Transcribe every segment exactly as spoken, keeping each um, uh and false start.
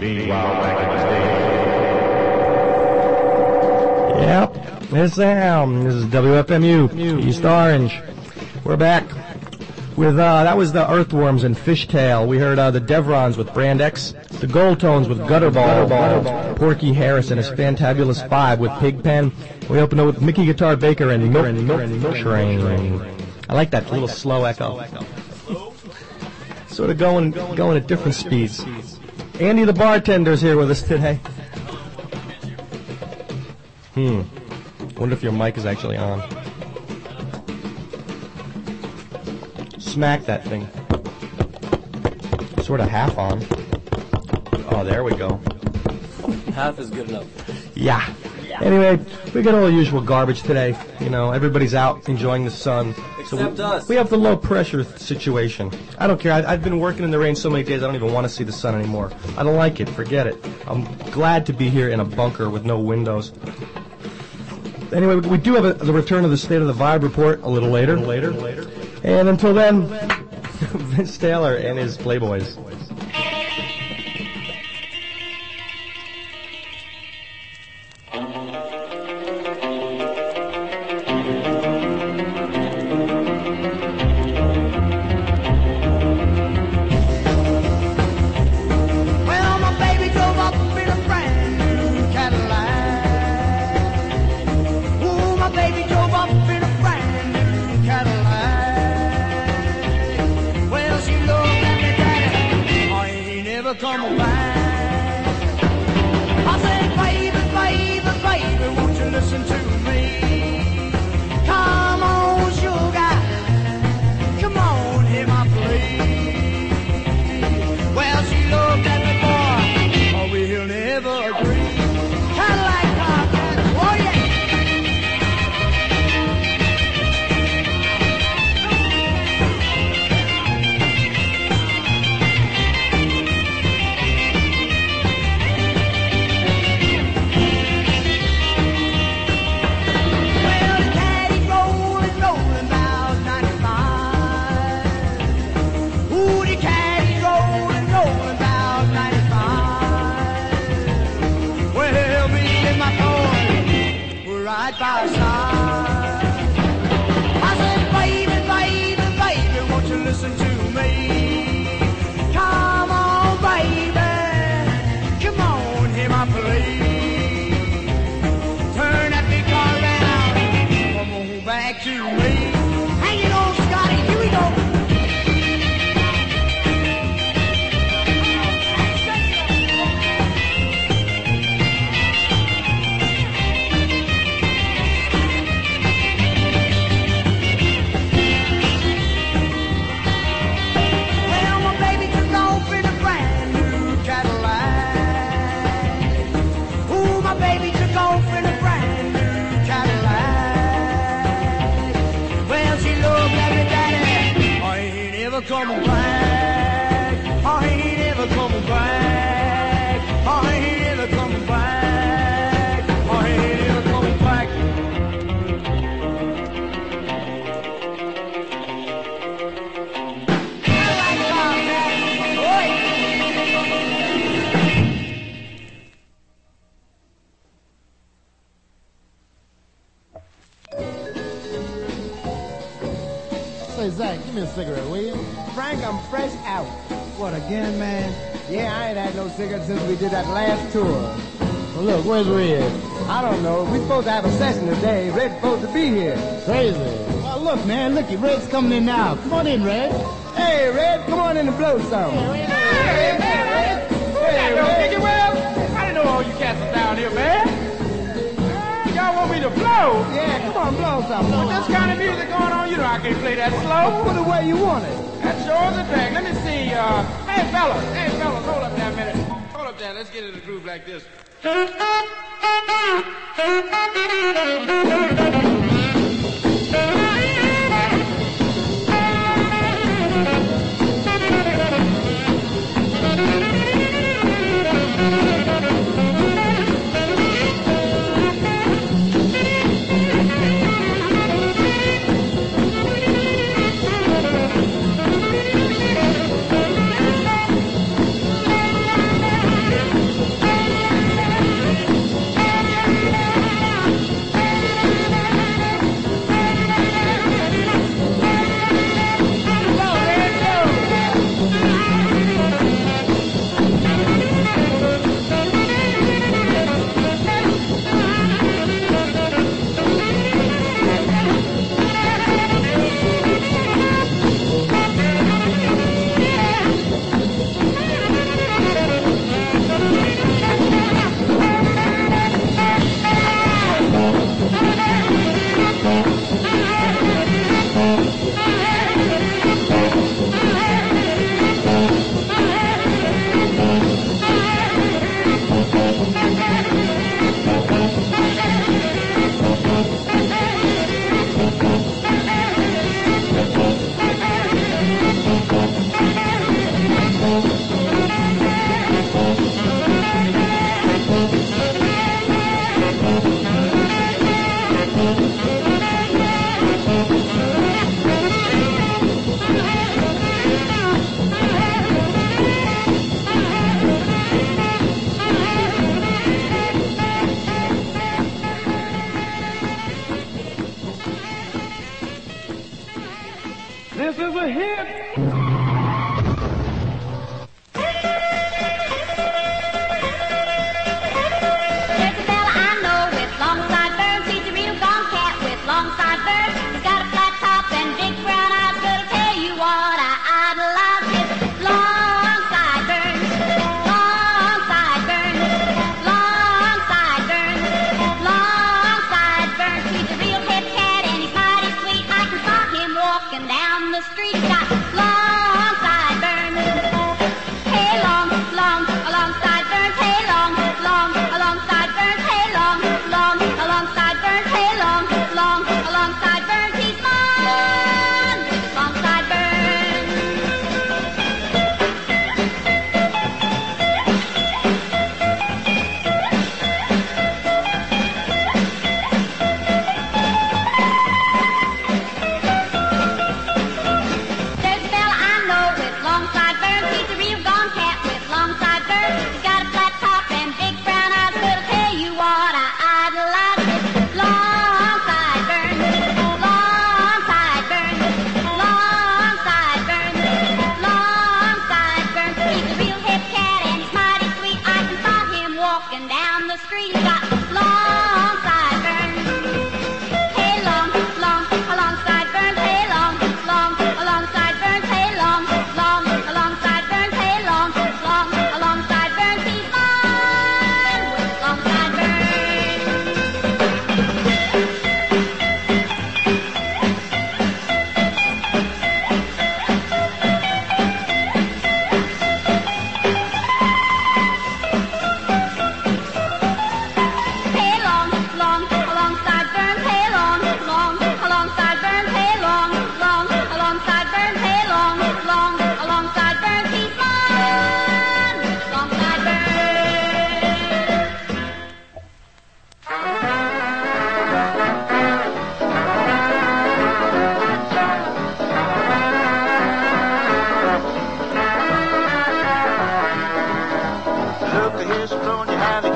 Meanwhile, back in the station. Yep, this is Sam. This is W F M U, East Orange. We're back with, uh, that was the Earthworms and Fishtail. We heard uh, the Devrons with Brand X, the Gold Tones with Gutterball, Porky Harris and his Fantabulous Five with Pigpen. We opened up with Mickey Guitar Baker and Milk, Milk Train. I like that little slow echo. Sort of going, going at different speeds. Andy the bartender's here with us today. Hmm. Wonder if your mic is actually on. Smack that thing. Sort of half on. Oh, there we go. Half is good enough. Yeah. Anyway, we got all the usual garbage today. You know, everybody's out enjoying the sun. Except so we, us. We have the low pressure situation. I don't care. I, I've been working in the rain so many days I don't even want to see the sun anymore. I don't like it. Forget it. I'm glad to be here in a bunker with no windows. Anyway, we do have a, the return of the State of the Vibe report a little later. A little later. And until then, Vince Taylor and his Playboys. Cigarette, will you? Frank, I'm fresh out. What, again, man? Yeah, I ain't had no cigarette since we did that last tour. Well, look, where's Red? I don't know. We supposed to have a session today. Red's supposed to be here. Crazy. Well, look, man, looky, Red's coming in now. Come on in, Red. Hey, Red, come on in and blow some. Hey, hey, man, Red. Hey, Red. Well, I didn't know all you cats was down here, man. Y'all want me to blow? Yeah, come on, blow something. With this kind of music going on, you know I can't play that slow. Put it where you want it. That sure is a drag. Let me see. Uh, hey, fellas. Hey, fellas, hold up there a minute. Hold up there. Let's get in the groove like this.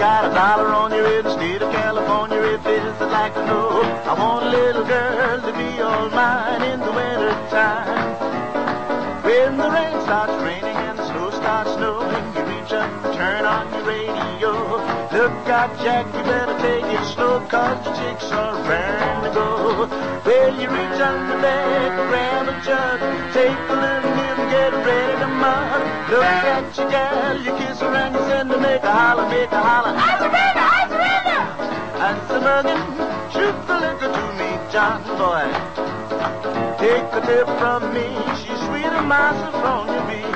got a dollar on your head, the state of California, if it's I'd like to know. I want a little girl to be all mine in the winter time. When the rain starts raining and the snow starts snowing, you reach up and turn on your radio. Look out, Jack, you better take it slow, cause the chicks are raring to go. Well, you reach under bed, grab a jug, take a little nip, get ready to mud. Look at your gal, you kiss her and you send her, make a holler, make a holler. I surrender, I surrender! And some muggin', shoot the liquor to me, John boy. Take a tip from me, she's sweet as my Sophronia bee.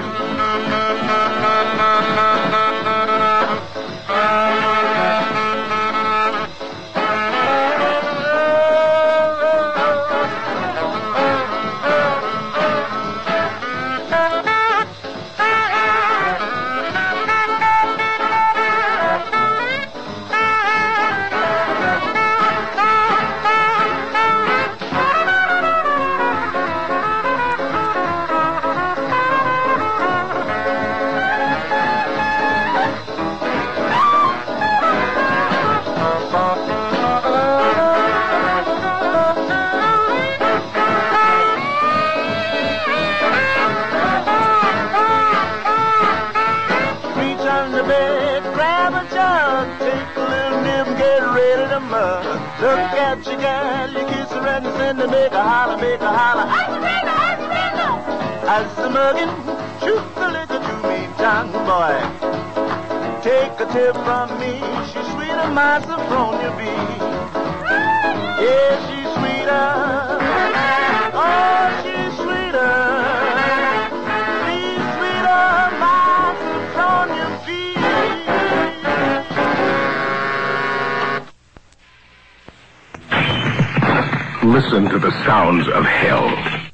Look at your gal, you kiss her and you send her, make a holler, make a holler. I surrender, I surrender! As the muggin', shoot the liquor to me, John boy. Take a tip from me, she's sweet as my Sophronia bee. Yeah, she's sweeter. Oh, she's sweeter. She's sweeter, my Sophronia bee. Listen to the sounds of hell.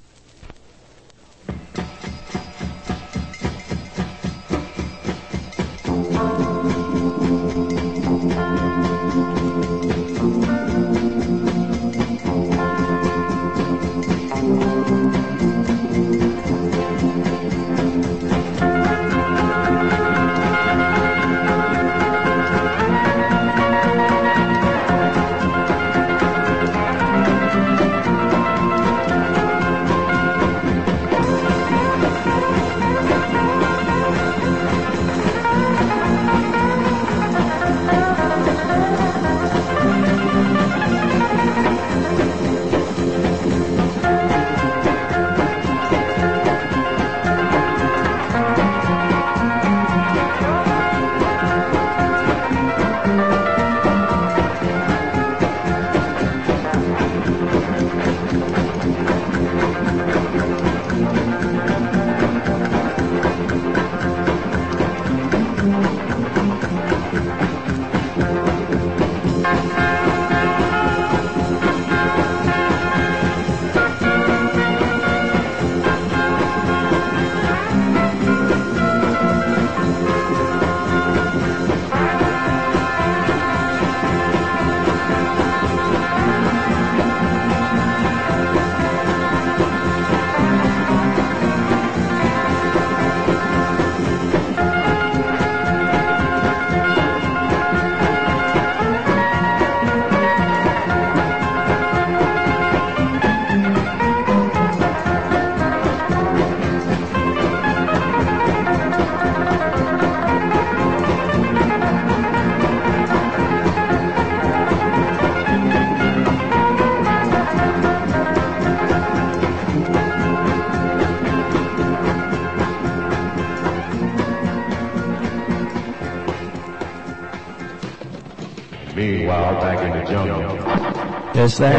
Meanwhile, back in the jungle. It's the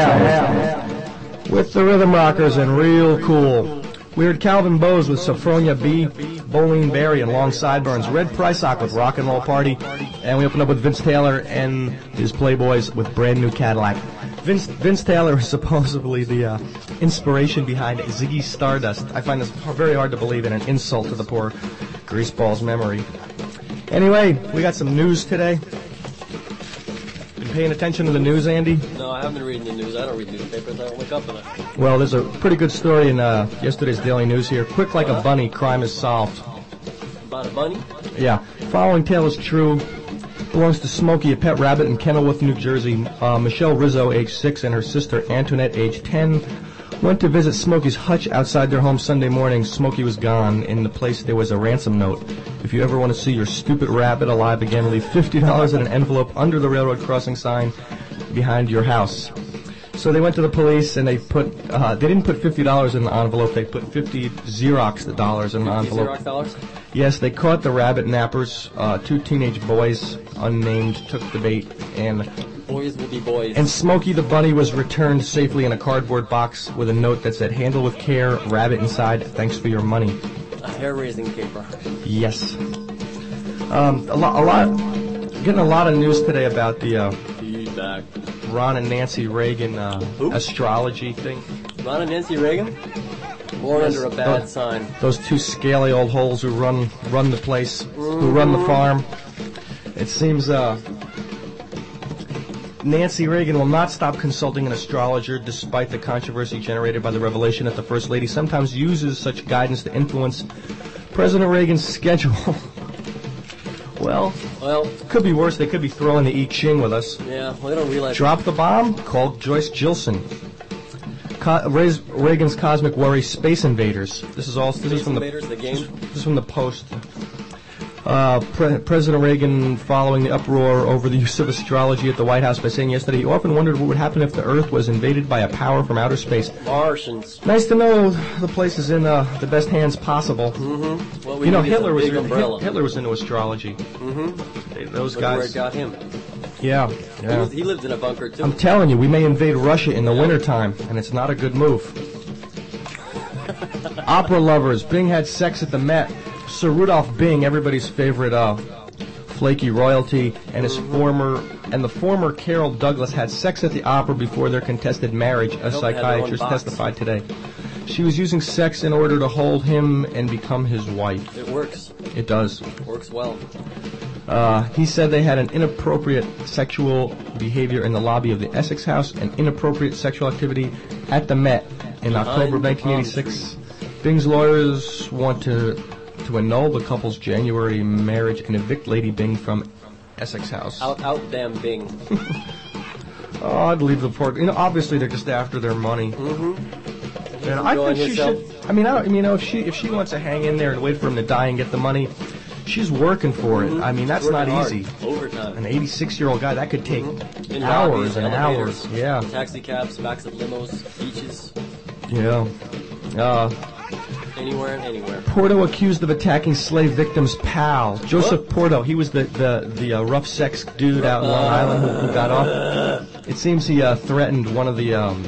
hell with the Rhythm Rockers and Real Cool. We heard Calvin Bowes with Sophronia B, Bolene Berry and Long Sideburns, Red Prysock with Rock and Roll Party, and we opened up with Vince Taylor and his Playboys with Brand New Cadillac. Vince Vince Taylor is supposedly the uh, inspiration behind Ziggy Stardust. I find this very hard to believe and an insult to the poor greaseball's memory. Anyway, we got some news today. Been paying attention to the news, Andy? No, I haven't been reading the news. I don't read newspapers. I don't wake up in it. Well, there's a pretty good story in uh, yesterday's Daily News here. Quick like a bunny, crime is solved. About a bunny? Yeah. Following tale is true. belongs to Smokey, a pet rabbit in Kenilworth, New Jersey. Uh, Michelle Rizzo, age six, and her sister Antoinette, age ten, went to visit Smokey's hutch outside their home Sunday morning. Smokey was gone. In the place, there was a ransom note. If you ever want to see your stupid rabbit alive again, leave fifty dollars in an envelope under the railroad crossing sign behind your house. So they went to the police, and they put, uh, they didn't put fifty dollars in the envelope. They put fifty Xerox dollars in the envelope. Xerox dollars? Yes, they caught the rabbit nappers. Uh, two teenage boys, unnamed, took the bait, and Boys will be boys. and Smokey the bunny was returned safely in a cardboard box with a note that said, "Handle with care, rabbit inside, thanks for your money." A hair-raising caper. Yes. Um, a lot, a lot, getting a lot of news today about the uh, Feedback. Ron and Nancy Reagan uh, Who? astrology thing. Ron and Nancy Reagan? Born Yes, under a bad oh. sign. Those two scaly old holes who run run the place, who run the farm. It seems uh, Nancy Reagan will not stop consulting an astrologer despite the controversy generated by the revelation that the First Lady sometimes uses such guidance to influence President Reagan's schedule. Well, Well, could be worse. They could be throwing the I Ching with us. yeah, well, they don't realize. Drop the bomb? Call Joyce Gilson. Co- raise Reagan's cosmic worry, Space Invaders. This is all. This Space is from Invaders, the, the game? This is from the Post. Uh, Pre- President Reagan, following the uproar over the use of astrology at the White House, by saying yesterday he often wondered what would happen if the Earth was invaded by a power from outer space. Martians. Nice to know the place is in uh, the best hands possible. Mm-hmm. What we You know, need is a Hitler was big umbrella. Hitler was into astrology. Mm-hmm. They- Those Look where guys. it got him. Yeah. He, Yeah. was, he lived in a bunker, too. I'm telling you, we may invade Russia in the wintertime, and it's not a good move. Opera lovers, Bing had sex at the Met. Sir Rudolph Bing, everybody's favorite uh, flaky royalty, and his former and the former Carol Douglas had sex at the opera before their contested marriage, a hope they had their own psychiatrist box. testified today. She was using sex in order to hold him and become his wife. It works. It does. Works well. Uh, he said they had an inappropriate sexual behavior in the lobby of the Essex House and inappropriate sexual activity at the Met in Behind October of the nineteen eighty-six. palm Bing's lawyers want to to annul the couple's January marriage and evict Lady Bing from Essex House. Out, out, damn Bing. Oh, I'd leave the poor. You know, obviously they're just after their money. Mm-hmm. And I Enjoying think she yourself. should. I mean, I don't, you know, if she if she wants to hang in there and wait for him to die and get the money, she's working for it. I mean, that's not Working hard. easy. Overtime. An eighty-six-year-old guy, that could take In hours lobbies, and elevators, hours. Yeah, Taxi cabs, backs of limos, beaches, yeah. Uh, anywhere and anywhere. Porto accused of attacking slave victims' pal. Joseph Porto, he was the the, the uh, rough sex dude out in Long Island who, who got off. It seems he uh, threatened one of the um,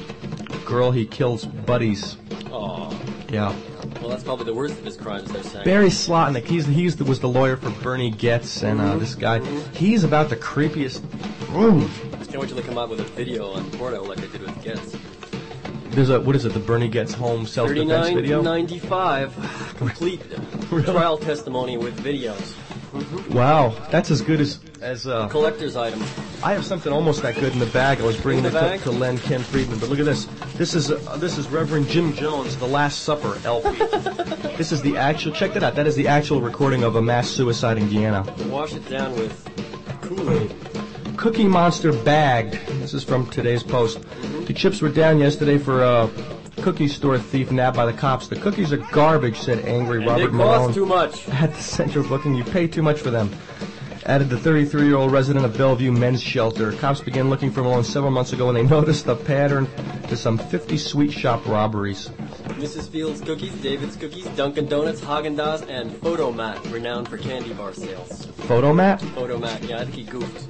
girl he kill's buddies. Aw. Yeah. Well, that's probably the worst of his crimes, they're saying. Barry Slotnick, he's he's the, was the lawyer for Bernie Getz, and uh, this guy, he's about the creepiest. Ooh. Can't wait till they come out with a video on Porto like they did with Getz. There's a what is it? The Bernie Getz home self-defense thirty-nine video. ninety-five, complete trial testimony with videos. Wow, that's as good as as. Uh, Collector's item. I have something almost that good in the bag. I was bringing In it the to, bag? to Len Ken Friedman, but look at this. This is uh, this is Reverend Jim Jones, The Last Supper L P. This is the actual. Check that out. That is the actual recording of a mass suicide in Guyana. Wash it down with Kool-Aid. Cookie Monster bagged. This is from today's Post. The chips were down yesterday for a cookie store thief nabbed by the cops. The cookies are garbage, said angry And Robert they Malone cost too much. at the Central Booking. You pay too much for them. Added the thirty-three-year-old resident of Bellevue Men's Shelter. Cops began looking for Malone several months ago when they noticed a pattern to some fifty sweet shop robberies. Missus Fields Cookies, David's Cookies, Dunkin' Donuts, Haagen-Dazs, and Photomat, renowned for candy bar sales. Photomat? Photomat, yeah, I think he goofed.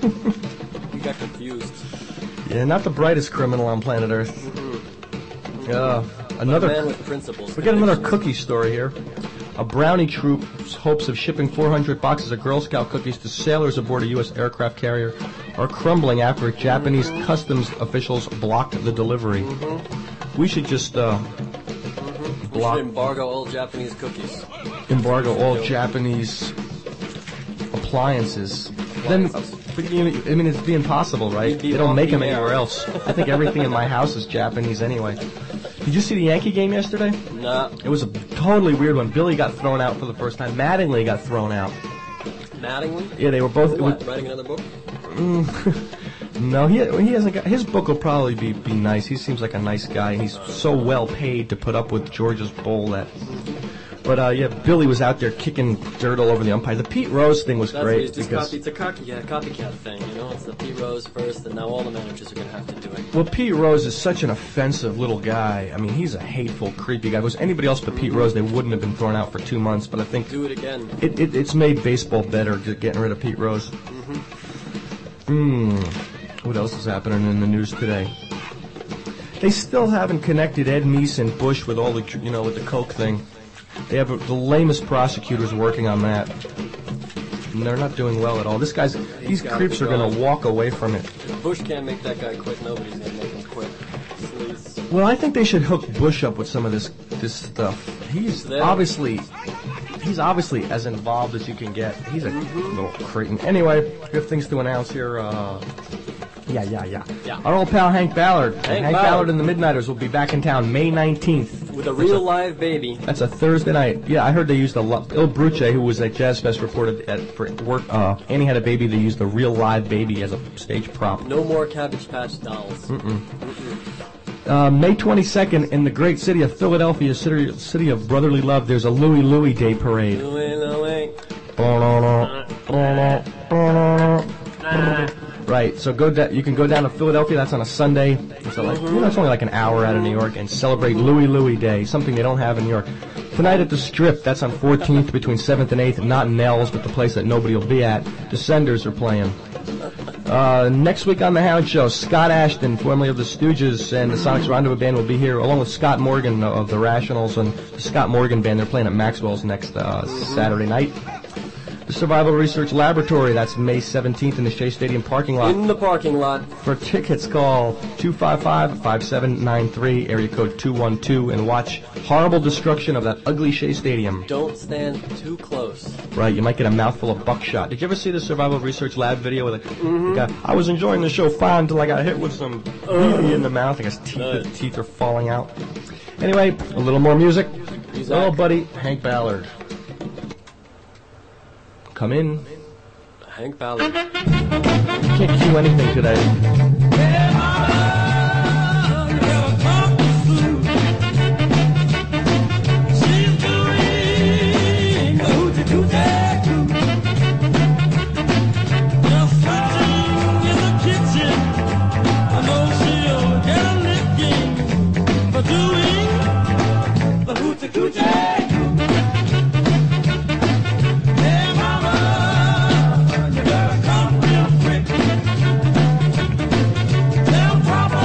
He got confused. Yeah, not the brightest criminal on planet Earth. Yeah, another. Man with principles. We got another convictions. cookie story here. A brownie troop's hopes of shipping four hundred boxes of Girl Scout cookies to sailors aboard a U S aircraft carrier are crumbling after Japanese customs officials blocked the delivery. We should just uh, We block, should embargo all Japanese cookies. embargo all Japanese appliances. Then, but, you know, I mean, it'd be impossible, right? You'd be They don't make them walking anywhere there. else. I think everything in my house is Japanese anyway. Did you see the Yankee game yesterday? Nah. It was a totally weird one. Billy got thrown out for the first time. Mattingly got thrown out. Mattingly? Yeah, they were both. For what, writing another book? Mm, no, he he hasn't got. His book will probably be be nice. He seems like a nice guy. He's so well paid to put up with Georgia's bull that. But uh, yeah, Billy was out there kicking dirt all over the umpire. The Pete Rose thing was That's great. It's, just because copy, it's a copy, yeah, copycat thing, you know? It's the Pete Rose first, and now all the managers are going to have to do it. Well, Pete Rose is such an offensive little guy. I mean, he's a hateful, creepy guy. If it was anybody else but Pete Rose, they wouldn't have been thrown out for two months. But I think do it again. It, it it's made baseball better getting rid of Pete Rose. Hmm. Mm-hmm. What else is happening in the news today? They still haven't connected Ed Meese and Bush with all the, you know, with the coke thing. They have a, the lamest prosecutors working on that. And they're not doing well at all. This guy's, these creeps are going to walk away from it. If Bush can't make that guy quit, nobody's going to make him quit. Sleaze. Well, I think they should hook Bush up with some of this this stuff. He's There. obviously, he's obviously as involved as you can get. He's a little cretin. Anyway, we have things to announce here. Uh, yeah, yeah, yeah, Yeah. Our old pal Hank Ballard. Hank Ballard. Ballard and the Midnighters will be back in town May nineteenth. With a real live baby. That's a Thursday night. Yeah, I heard they used a lo- Il Bruce, who was at Jazz Fest, reported at for work. Uh, Annie had a baby. They used a real live baby as a stage prop. No more Cabbage Patch dolls. Mm-mm. Uh, May twenty-second in the great city of Philadelphia, city, city of brotherly love. There's a Louie Louie Day parade. Louie, Louie. Right, so go. Da- you can go down to Philadelphia. That's on a Sunday. So like, you know, it's only like an hour out of New York, and celebrate Louie Louie Day, something they don't have in New York. Tonight at the Strip. That's on fourteenth between seventh and eighth. Not Nell's, but the place that nobody will be at. Descenders are playing. Uh, next week on the Hound Show, Scott Ashton, formerly of the Stooges, and the Sonics Rendezvous Band will be here, along with Scott Morgan of the Rationals and the Scott Morgan Band. They're playing at Maxwell's next uh, Saturday night. The Survival Research Laboratory, that's May seventeenth in the Shea Stadium parking lot. In the parking lot. For tickets, call two five five, five seven nine three, area code two one two, and watch horrible destruction of that ugly Shea Stadium. Don't stand too close. Right, you might get a mouthful of buckshot. Did you ever see the Survival Research Lab video with a mm-hmm. guy? I was enjoying the show fine until I got hit with some uh, in the mouth. I guess teeth, uh, teeth are falling out. Anyway, a little more music. Music. Oh, buddy, Hank Ballard. Come in. Hank Ballard. Can't cue anything today. Tell Papa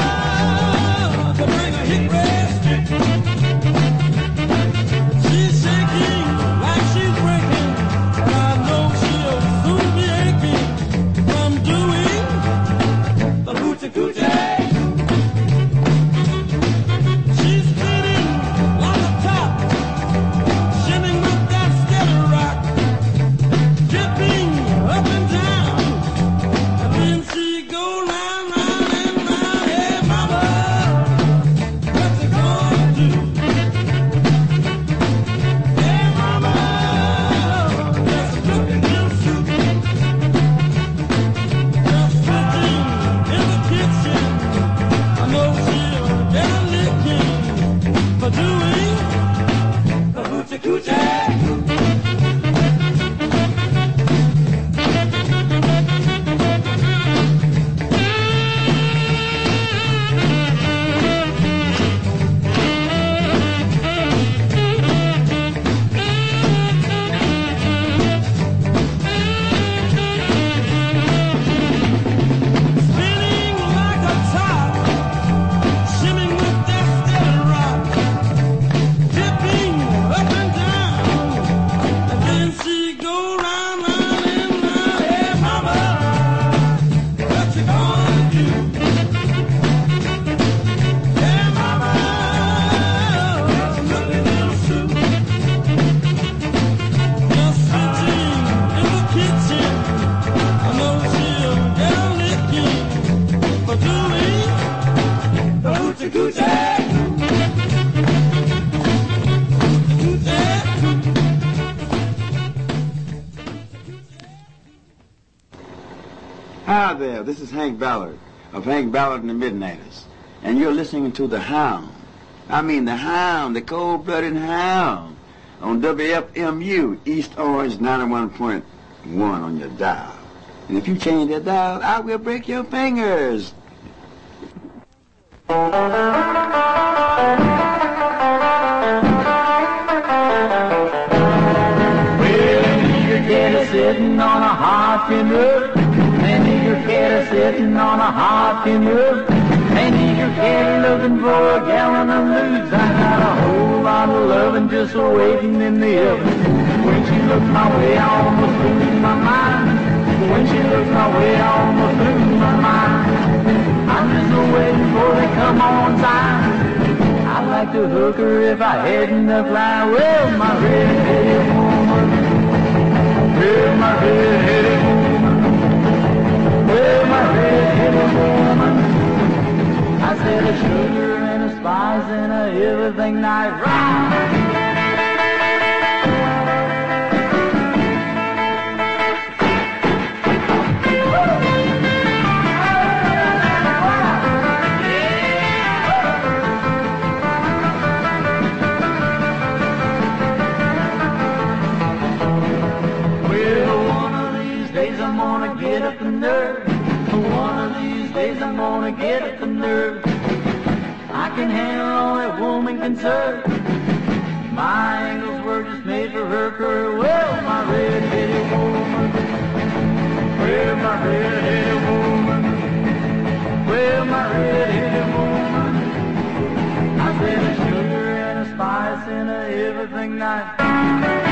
Hi there, this is Hank Ballard of Hank Ballard and the Midnighters, and you're listening to The Hound. I mean the Hound, the cold-blooded Hound, on W F M U, East Orange ninety-one point one on your dial. And if you change that dial, I will break your fingers. Sitting on a hopping roof, an eager cat sitting on a hopping roof, an eager cat looking for a gallon of lubes. I got a whole lot of loving just waiting in the oven. When she looked my way, I almost lose my mind. When she looked my way, I almost lose my mind. I'm just waiting for they come on time. I'd like to hook her if I hadn't to fly. Well, my red-headed woman. Well, my red-headed woman, well, my red-headed woman, I said a sugar and a spice and a everything nice. Right. Get up the nerve. One of these days I'm gonna get up the nerve. I can handle all that woman can serve. My angles were just made for her curve. Well, my red-headed woman. Well, my red-headed woman. Well, my red-headed woman. I said a sugar and a spice and a everything nice.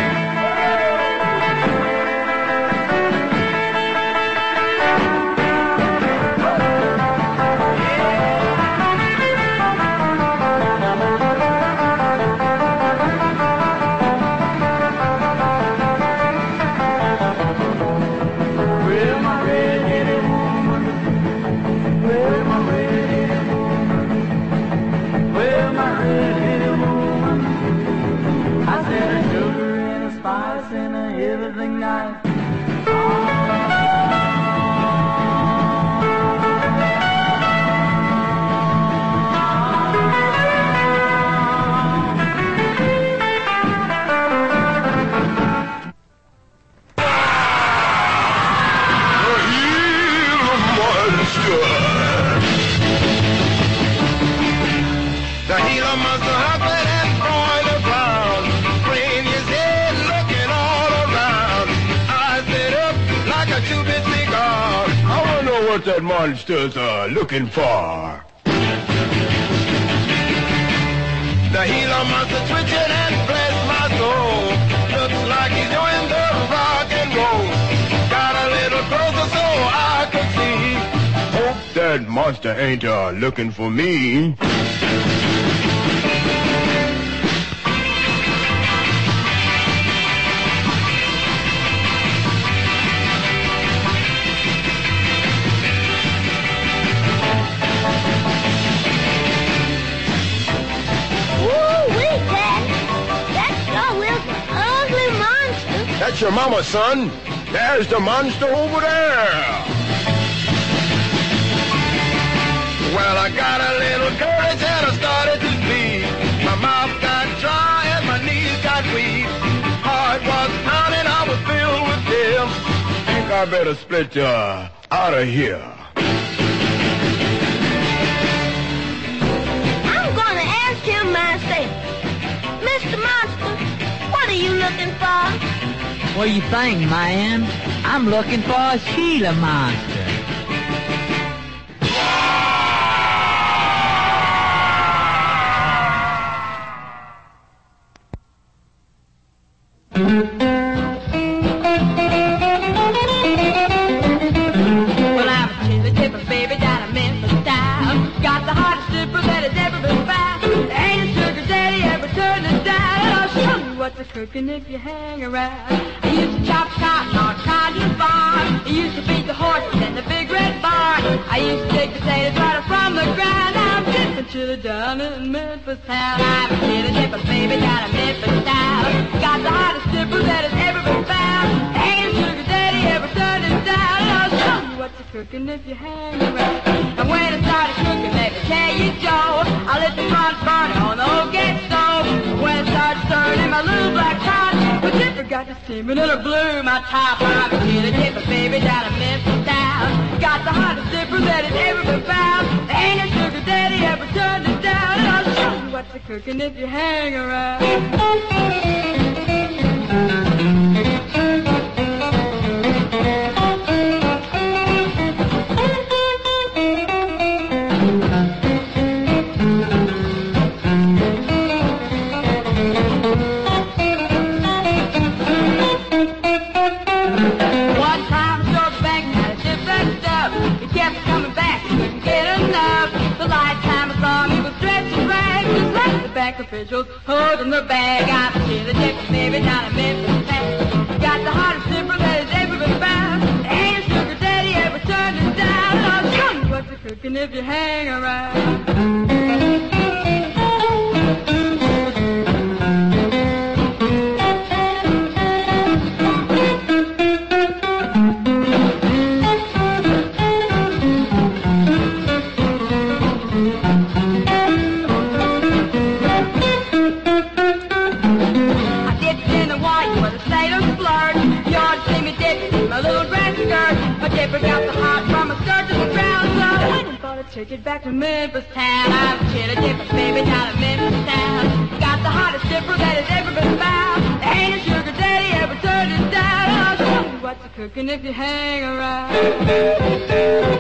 Everything nice. The Gila monster hopping and going around, bring his head looking all around. Eyes lit up like a two-bit cigar. I wanna know what that monster's uh, looking for. The Gila monster twitching and bless my soul. Looks like he's doing the rock and roll. Got a little closer so I could see. Hope that monster ain't uh, looking for me. That's your mama, son. There's the monster over there. Well, I got a little courage and I started to speak. My mouth got dry and my knees got weak. Heart was pounding, I was filled with fear. Think I better split you out of here. I'm gonna ask him myself. Mister Monster, what are you looking for? What do you think, man? I'm looking for a Gila monster. Well, I'm a chili tipper, baby, down in Memphis style. Got the hottest stripper that has ever been found. There ain't a sugar daddy ever turned us down. And I'll show you what's a cooking if you hang around. I used to chop cotton on cotton farm. I used to feed the horses in the big red barn. I used to dig potatoes right up from the ground. I'm tipping chili down in Memphis town. I'm a chili tipper, baby, down in Memphis town. Got the hottest stripper that has ever been found. Ain't a sugar daddy ever turned us down. And I'll show you what's a cooking cooking if you hang around. And when it started cooking, let me tell you, Joe, I lit the front burner on the old gas stove. And when it started stirring in my little black pot, the dipper got to steaming and it blew my top. I'm a kid, a dipper, baby, down in Memphis town. Got the hottest dipper that has ever been found. Ain't a sugar daddy ever turned it down. And I'll show you what's a cooking if you hang around. Officials holding the bag. I'm a kid, a dipper, baby, down in Memphis town. Got the hottest dipper that has ever been found. Ain't a sugar daddy ever turned it down. And I'll show you what's a cooking if you hang around. Take it back to Memphis town. I'm a kid, a dipper, baby, down in Memphis town. Got the hottest dipper that has ever been found. Ain't a sugar daddy ever turned it down. I'll show you what's a cooking if you hang around.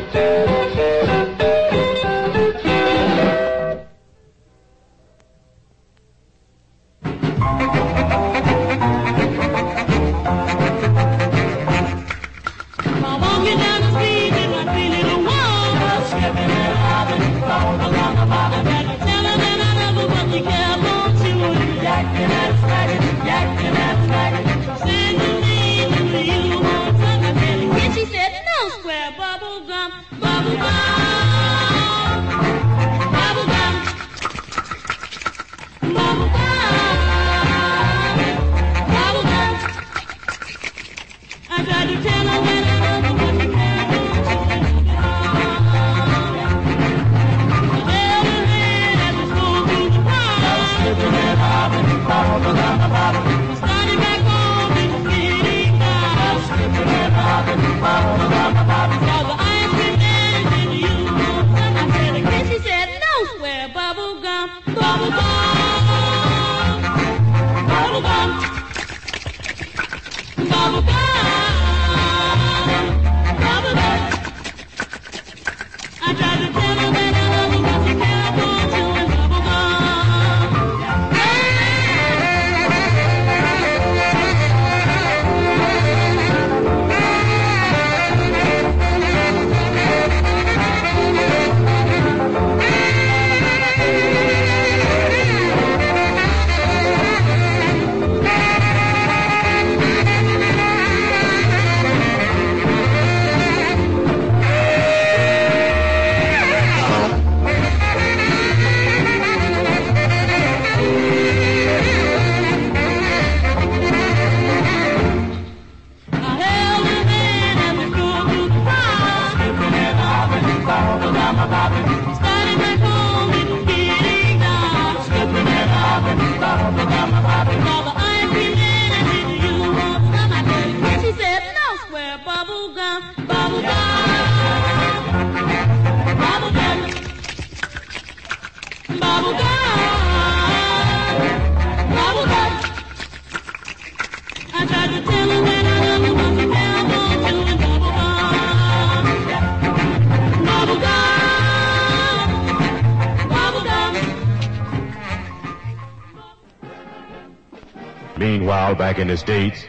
Meanwhile, back in the States.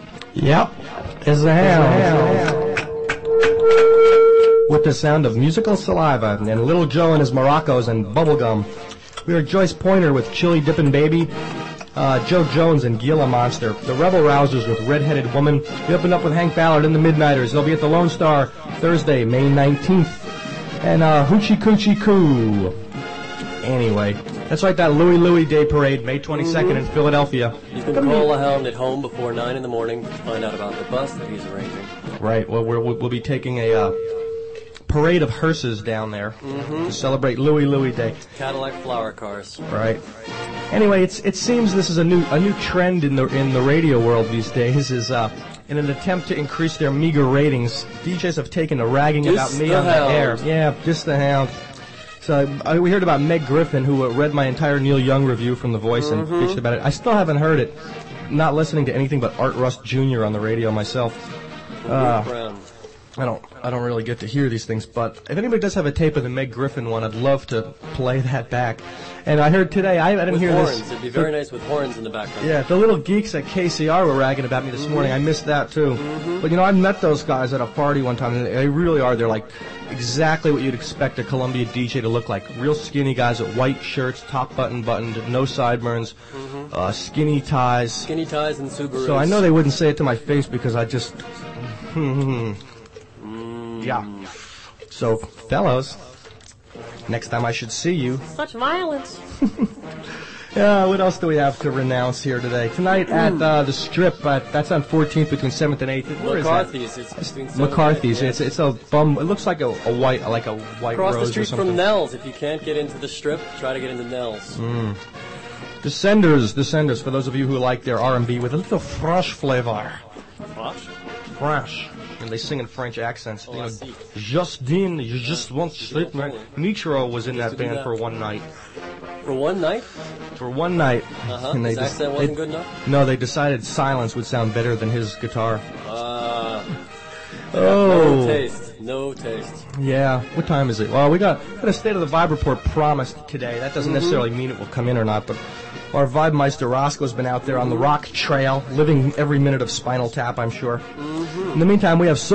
Yep, it's the Hound. With the sound of musical saliva and Little Joe and his maracas and bubblegum. We heard Joyce Pointer with Chili Dippin' Baby, uh, Joe Jones and Gila Monster, the Rebel Rousers with Red-Headed Woman. We opened up with Hank Ballard and the Midnighters. They'll be at the Lone Star Thursday, May nineteenth. And uh, Hoochie Coochie Coo. Anyway, that's right, that Louie Louie Day Parade, May twenty-second in Philadelphia. You can call the Hound at home before nine in the morning to find out about the bus that he's arranging. Right, well, we're, we'll be taking a uh, parade of hearses down there mm-hmm. to celebrate Louie Louie Day. Cadillac flower cars. Right. Anyway, it's it seems this is a new a new trend in the in the radio world these days. Is uh, in an attempt to increase their meager ratings, D Js have taken to ragging Just about me the on the hound. air. Yeah, just the hound. So uh, we heard about Meg Griffin, who uh, read my entire Neil Young review from The Voice Mm-hmm. and bitched about it. I still haven't heard it. Not listening to anything but Art Rust Junior on the radio myself. Uh, I don't I don't really get to hear these things, but if anybody does have a tape of the Meg Griffin one, I'd love to play that back. And I heard today, I, I didn't with hear horns. this. It'd be very nice with horns in the background. Yeah, the little geeks at K C R were ragging about me this Mm-hmm. morning. I missed that too. Mm-hmm. But you know, I met those guys at a party one time, and they really are. They're like exactly what you'd expect a Columbia D J to look like. Real skinny guys with white shirts, top button buttoned, no sideburns, Mm-hmm. uh, skinny ties. Skinny ties and Subarus. So I know they wouldn't say it to my face because I just... Mm. Yeah. So, fellows, next time I should see you. Such violence. Yeah, what else do we have to renounce here today? Tonight at uh, the Strip, uh, that's on fourteenth between seventh and eighth. Where is that? McCarthy's. It's between McCarthy's. Yes. It's it's a bum. It looks like a, a white like a white Across rose the street or something. from Nell's. If you can't get into the Strip, try to get into Nell's. Mm. Descenders, Descenders. For those of you who like their R and B with a little French flavor. French? French. And they sing in French accents. Oh, you know, I see. Justine, you just want to sleep, man. Nitro was in that band that. for one night. For one night? For one night. Uh-huh. And they His just- accent wasn't they- good enough? No, they decided silence would sound better than his guitar. Uh, Oh. No taste. No taste. Yeah. What time is it? Well, we got, got a State of the Vibe report promised today. That doesn't Mhm. necessarily mean it will come in or not, but our Vibe Meister Roscoe's been out there on the rock trail, living every minute of Spinal Tap, I'm sure. Mm-hmm. In the meantime, we have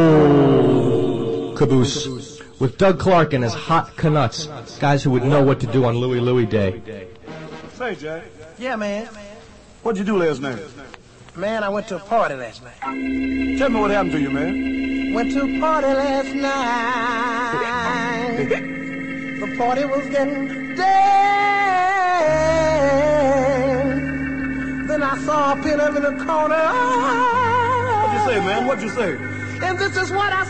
Soul Caboose with Doug Clark and his Hot Canuts, guys who would know what to do on Louie Louie Day. Say, Jay, Yeah, man. what'd you do last night? Man, I went to a party last night. Tell me what happened to you, man. Went to a party last night. The party was getting dead. Then I saw a pin up in the corner. What'd you say, man? What'd you say? And this is what I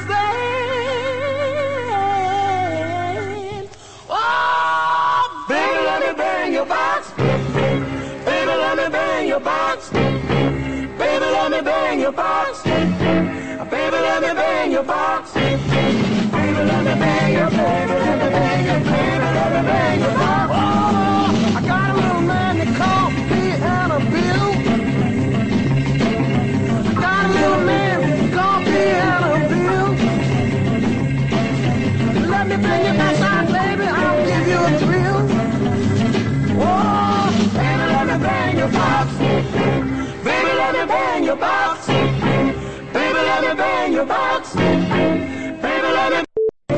said. Oh, baby, let me bang your box. Baby, let me bang your box. Baby, let me bang your box. Baby, let me bang your box. Baby, let me bang your, baby, let me bang your, baby, let me bang your box. Oh, I got a little man that called me Hannah Bill. I got a little man that called me Hannah Bill. Let me bring you back on, baby, I'll give you a thrill. Oh, baby, let me bang your box. Baby, let me bang your box. Baby, let me bang your box. Baby, let me.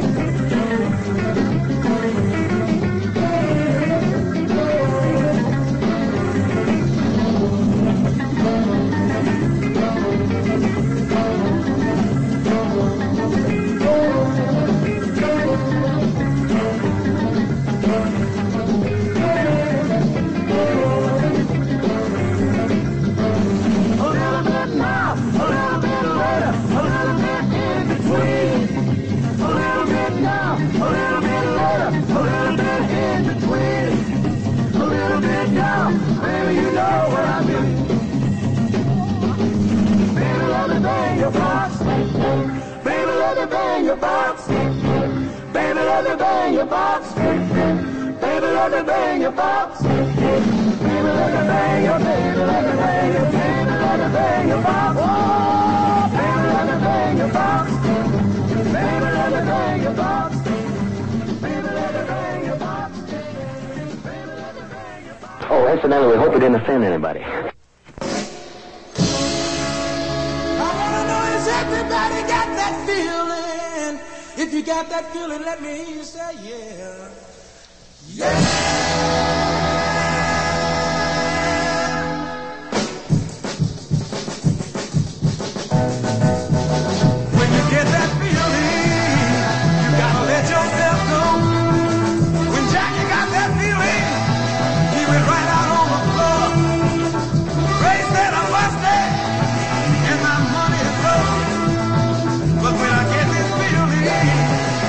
Baby, let me bang your box. Baby, let me bang your box. Baby, let me bang your box. Baby, let me bang your, baby, let me bang your, baby, let me bang your box. Oh, baby, let me bang your box. Baby, let me bang your box. Baby, let me bang your box. Baby, let me bang your box. Oh, incidentally, we hope we didn't offend anybody. Everybody got that feeling. If you got that feeling, let me hear you say yeah. Yeah. When you get that feeling, you gotta let yourself go. When Jackie got that feeling, he went right out on the floor. Ray said I'm busted, and my money is low. But when I get this feeling,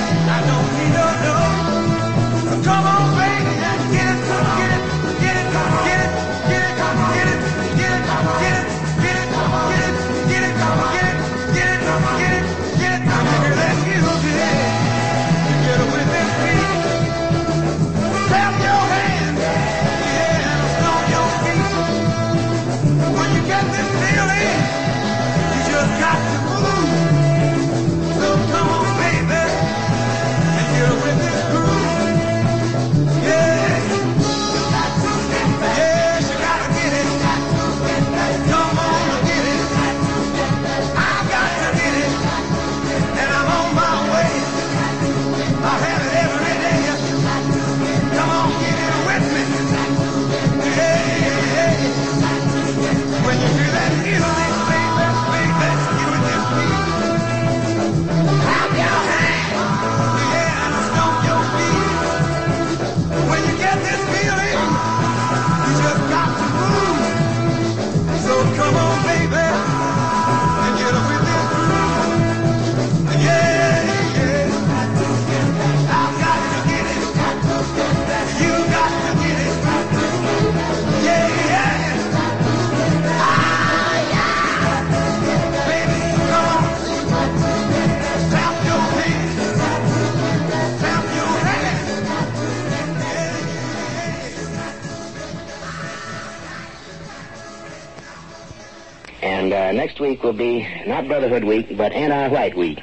And uh, next week will be not Brotherhood Week, but Anti-White Week.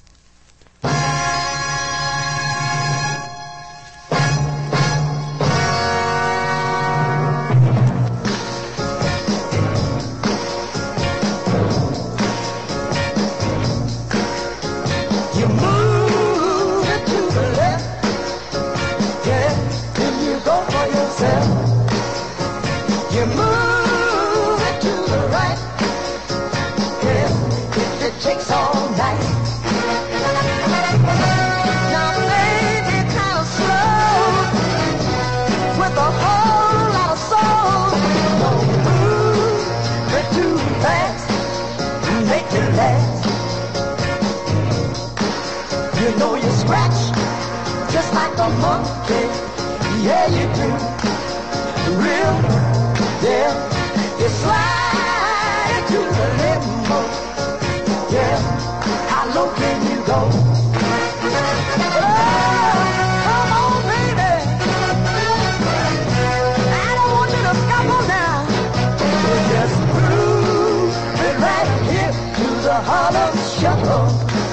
You move it to the left, yeah, then you go for yourself. You move it to the right, yeah, if it takes all night. Now baby, kind of slow, with a whole lot of soul. Don't move it too fast, make it last. You know you scratch just like a monkey, yeah you do. Real, yeah, you slide into the limbo, yeah. How low can you go? Oh, come on, baby. I don't want you to scuffle now. You just move it right here to the Harlem Shuffle.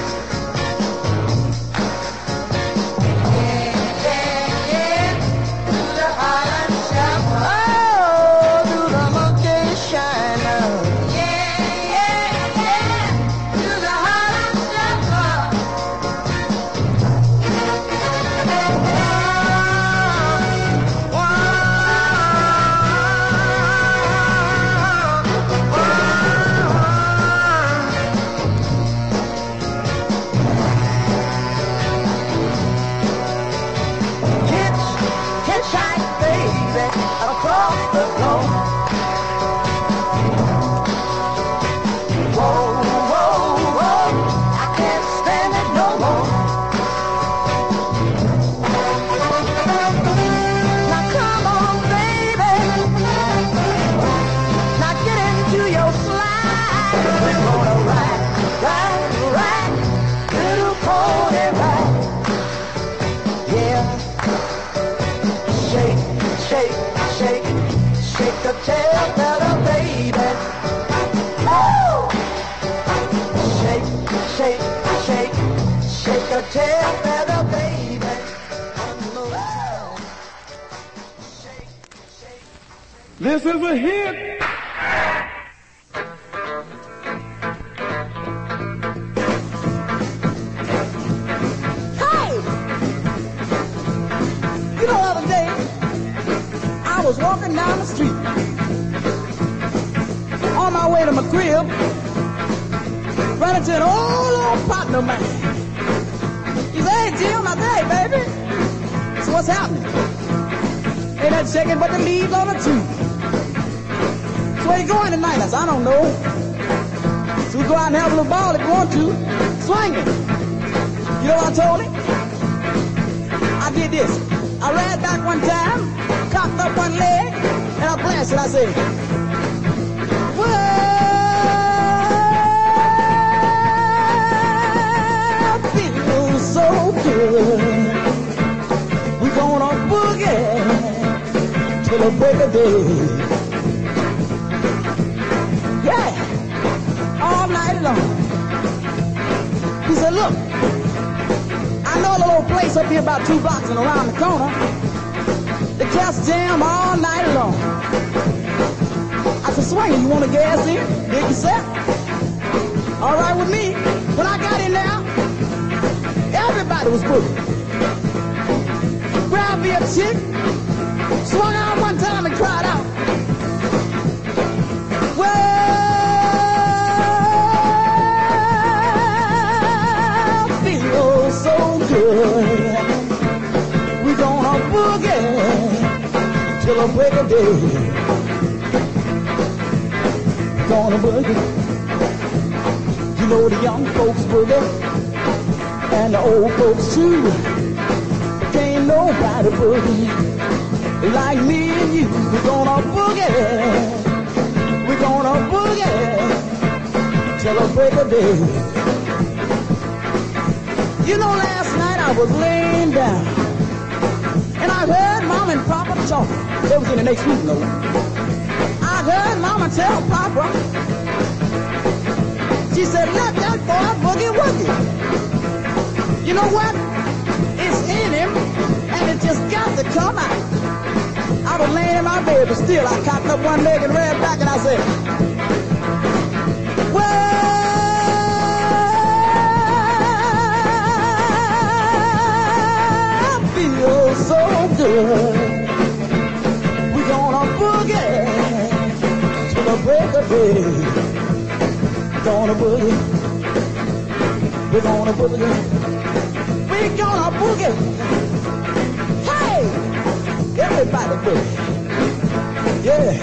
This is a hit. Hey! You know, the other day, I was walking down the street on my way to my crib, ran into an old, old partner of mine. He said, hey, Jim, I said, hey, baby, so what's happening? Ain't that shaking but the leaves on a tree. So where you going tonight? I said, I don't know. So we go out and have a little ball if you want to. Swing it. You know what I told him? I did this. I ran back one time, cocked up one leg, and I blasted. I said, well, feels so good. We gonna boogie till the break of day. Yeah, all night long. He said, look, I know a little place up here about two blocks and around the corner. They just jam all night long. I said, Swinger, you want to gas in? Dig yourself? All right with me. When I got in there, everybody was boogie. Grabbed me a chick, swung out one time and cried out, well, feels so good. We gonna boogie till the break of day. Gonna boogie. You know the young folks boogie, and the old folks too. Ain't nobody boogie like me and you. We're gonna boogie. We're gonna boogie till the break of day. You know, last night I was laying down and I heard Mom and Papa talking. They was in the next room though. I heard Mama tell Papa, She said, let that boy boogie woogie. You know what? It's in him, and it just got to come out. I was laying in my bed, but still I cocked up one leg and ran back, and I said, well, I feel so good. We're gonna boogie till the break of day. We're gonna boogie. We're gonna boogie. We're gonna boogie. Hey, everybody boogie. Yeah.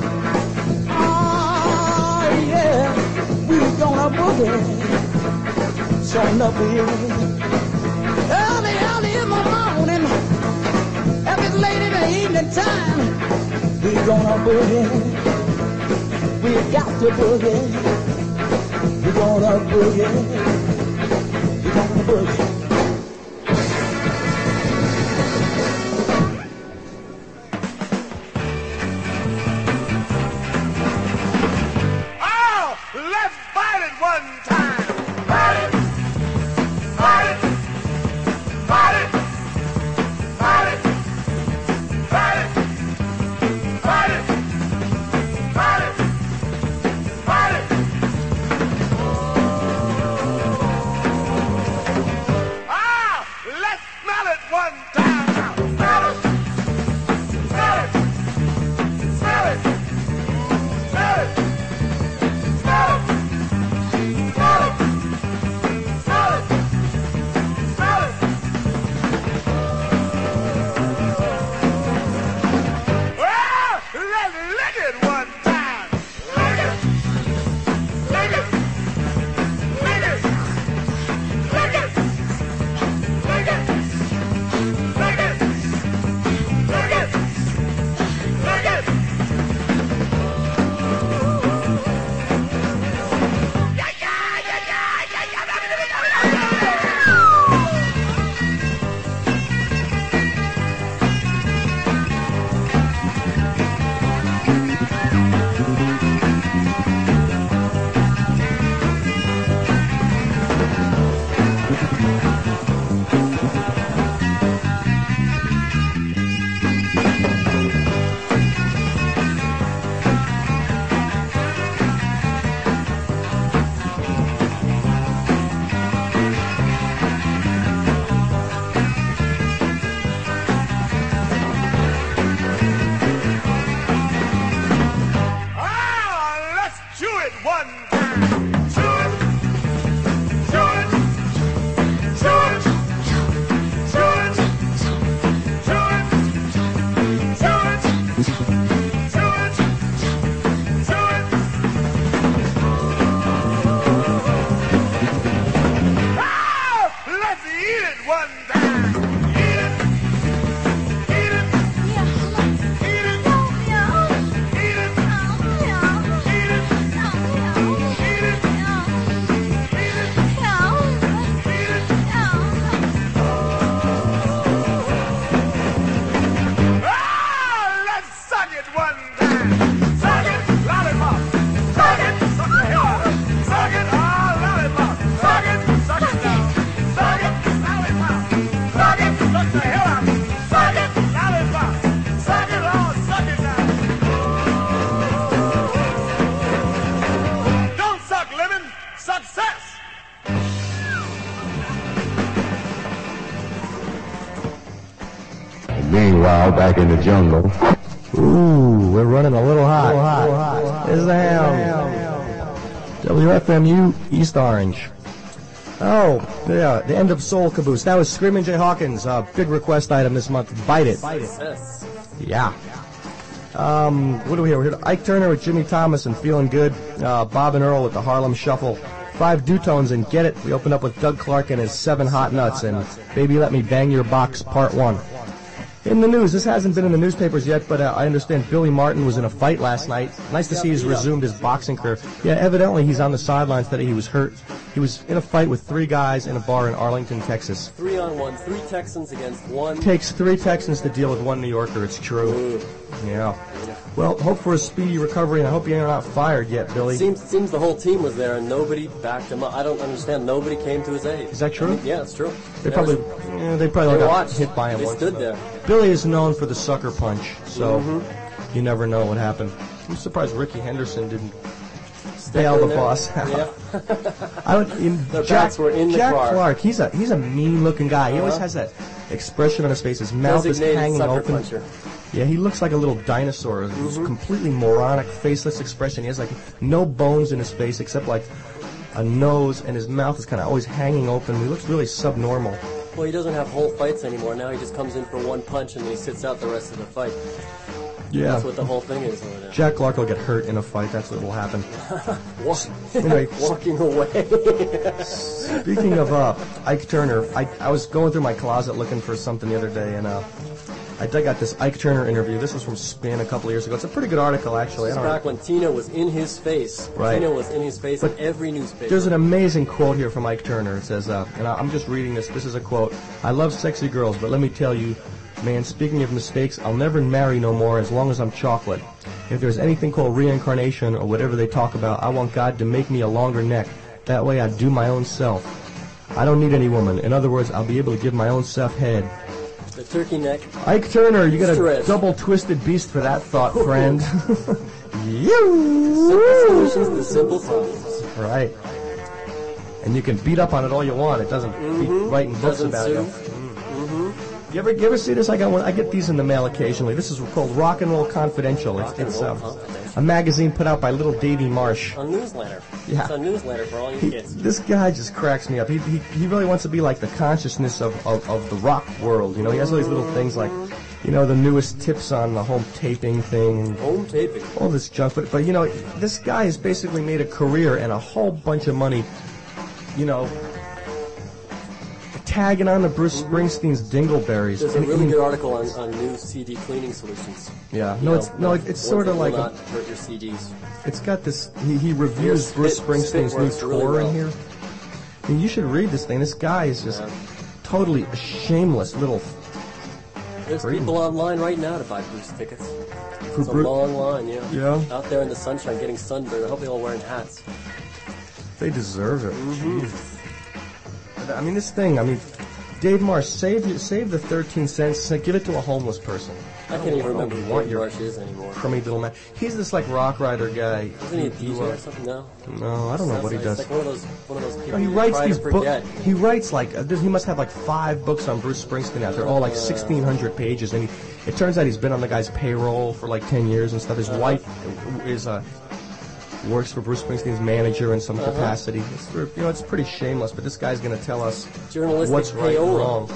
Oh, yeah. We're gonna boogie. Showing up here. Early, early in the morning. If it's late in the evening time. We're gonna boogie. We got to boogie. We're gonna boogie. We're gonna boogie. Oh, let's fight it one time. Fight it. Fight it. Fight it. Fight it. Fight it. Fight it. Fight it. Fight it. Ah, let's smell it one time now. Smell it. Smell it. Smell it. Smell it. Smell it. Smell it. Smell it. Smell it. Well, let's lick it one time. Lick it. Lick it. Lick it. Lick it. Lick it. Lick it. Lick it. Lick it. Yeah, yeah, yeah, yeah, yeah, yeah, yeah, yeah, yeah, yeah. Ah, let's chew it one time. Chew it. Chew it. Chew it. Chew it. Chew it. Chew it. Chew it. Chew it. Ah, let's eat it one time. Eat it. Eat it. Eat it. Eat it. Eat it. Eat it. Ah, let's suck it one time. Suck it, lollipop. Suck it, suck the hell out of it. Suck it, ah, lollipop. Suck it, suck it down. Suck it, lollipop. Suck it, suck the hell out of it. Suck it, lollipop. Suck it, oh, suck it down. Don't suck lemon, success. Meanwhile, back in the jungle. Ooh, we're running a little hot. There's the Hound. W F M U East Orange. Oh, yeah, the end of Soul Caboose. That was Screaming Jay Hawkins. Uh, big request item this month. Bite It. Yes. Yeah. Um, what do we hear? We heard Ike Turner with Jimmy Thomas and Feeling Good. Uh, Bob and Earl with the Harlem Shuffle. Five Dutones and Get It. We opened up with Doug Clark and his Seven Hot Nuts and Baby Let Me Bang Your Box Part One. In the news, this hasn't been in the newspapers yet, but uh, I understand Billy Martin was in a fight last night. Nice to see he's resumed his boxing career. Yeah, evidently he's on the sidelines today. He was hurt He was in a fight with three guys in a bar in Arlington, Texas. Three on one. Three Texans against one. Takes three Texans to deal with one New Yorker. It's true. Ooh. Yeah. Well, hope for a speedy recovery, and I hope you're not fired yet, Billy. Seems seems the whole team was there and nobody backed him up. I don't understand. Nobody came to his aid. Is that true? I mean, yeah, it's true. They There probably, was- yeah, they probably They got watched. hit by him They once. stood there. Billy is known for the sucker punch, so Mhm. you never know what happened. I'm surprised Ricky Henderson didn't Step bail in the there. boss out. Yeah. I would, in Their Jack, backs were in the Jack car. Clark, he's a he's a mean-looking guy. He always Uh-huh. has that expression on his face. His mouth Designated is hanging sucker open. puncher. Yeah, he looks like a little dinosaur. He's Mhm. completely moronic, faceless expression. He has like no bones in his face except like a nose, and his mouth is kind of always hanging open. He looks really subnormal. Well, he doesn't have whole fights anymore. Now he just comes in for one punch and he sits out the rest of the fight. Yeah. That's what the whole thing is over there. Jack Clark will get hurt in a fight. That's what will happen. Walk- Anyway. Walking away. Speaking of uh, Ike Turner, I, I was going through my closet looking for something the other day, and uh, I dug out this Ike Turner interview. This was from Spin a couple of years ago. It's a pretty good article, actually. I This is don't back when Tina was in his face. Right. Tina was in his face But in every newspaper. There's an amazing quote here from Ike Turner. It says, uh, and I- I'm just reading this. This is a quote. I love sexy girls, but let me tell you, man, speaking of mistakes, I'll never marry no more as long as I'm chocolate. If there's anything called reincarnation or whatever they talk about, I want God to make me a longer neck. That way I do my own self. I don't need any woman. In other words, I'll be able to give my own self head. The turkey neck. Ike Turner, you got a Stretch. double twisted beast for that thought, friend. Simple solutions to simple problems. Right. And you can beat up on it all you want. It doesn't beat writing books Doesn't about sue. you. Mm-hmm. You ever, you ever see this? I got one. I get these in the mail occasionally. This is called Rock and Roll Confidential. It's, Rock and it's Roll uh, Confidential. a magazine put out by little Davy Marsh. A newsletter. Yeah. It's a newsletter for all you He, kids. this guy just cracks me up. He, he he really wants to be like the consciousness of, of, of the rock world. You know, he has all these little things like, you know, the newest tips on the home taping thing. And Home taping. all this junk. But, but, you know, this guy has basically made a career and a whole bunch of money, you know, tagging on to Bruce Springsteen's Dingleberries. There's a And- really and- good article on, on new C D cleaning solutions. Yeah. You No, know, it's no, it- it's ones sort of that like will a, not hurt your C Ds. it's got this. He, he reviews Spit- Bruce Spit Springsteen's new works tour really well. in here. I mean, you should read this thing. This guy is just Yeah. totally a shameless little. There's Freedom. people online right now to buy Bruce tickets. For It's a Bru- long line, yeah. Yeah. Out there in the sunshine getting sunburned. I hope they're all wearing hats. They deserve it. Mhm. Jeez. I mean, this thing. I mean, Dave Marsh, save save the thirteen cents. uh, Give it to a homeless person. I can't even don't remember want who Dave your Marsh is anymore. crummy little man. He's this like rock rider guy. Isn't he a who, D J uh, or something? No. No, I don't know what he It's does. like one of those, one of those people No, he you writes try these to books. forget. He writes like uh, he must have like five books on Bruce Springsteen out. They're all like sixteen hundred pages, and he, it turns out he's been on the guy's payroll for like ten years and stuff. His Uh-huh. wife is uh, works for Bruce Springsteen's manager in some Uh-huh. capacity. It's, you know, it's pretty shameless. But this guy's going to tell us Journalistic what's right and payola. wrong.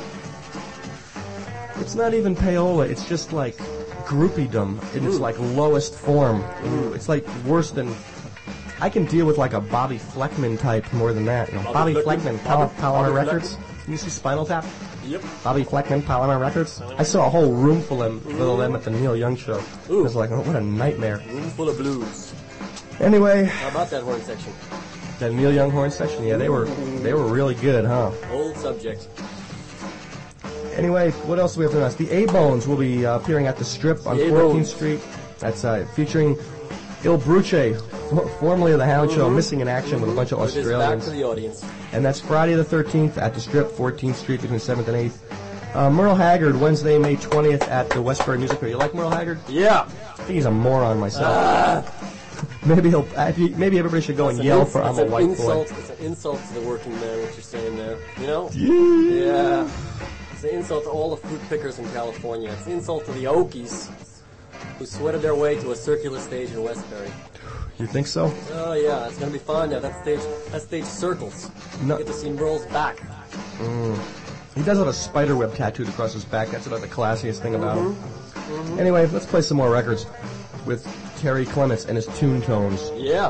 It's not even payola. It's just like groupiedom in its Mm. like lowest form. It's like worse than. I can deal with like a Bobby Fleckman type more than that. You know, Bobby, Bobby Fleckman, Fleckman. Pal- Bobby- Palomar Bobby Records. Can you see Spinal Tap? Yep. Bobby Fleckman, Palomar Records. I saw a whole room full of, full of them at the Neil Young show. It was like, oh, what a nightmare. Room full of blues. Anyway, How about that horn section? that Neil Young horn section, yeah, they were they were really good, huh? Old subject. Anyway, what else do we have to announce? The A-Bones will be uh, appearing at the Strip on The fourteenth A-Bones. Street. That's uh, featuring Il Bruce, formerly of the Hound Show, Mhm. missing in action with a bunch of It is back Australians. to the audience. And that's Friday the thirteenth at the Strip, fourteenth Street between seventh and eighth. Uh, Merle Haggard, Wednesday, May twentieth at the Westbury Music Hall. You like Merle Haggard? Yeah. I think he's a moron myself. maybe he'll. uh, Maybe everybody should go and It's an yell ins- for I'm it's a an white insult, boy. It's an insult to the working man, what you're saying there. You know? Yeah. Yeah. It's an insult to all the fruit pickers in California. It's an insult to the Okies who sweated their way to a circular stage in Westbury. You think so? Oh yeah, it's gonna be fun now. That stage, that stage circles. No. You get to see Merle's back. Mm. He does have a spider web tattooed across his back. That's about the classiest thing about him. Mhm. Anyway, let's play some more records with Terry Clements and his Tune Tones. Yeah.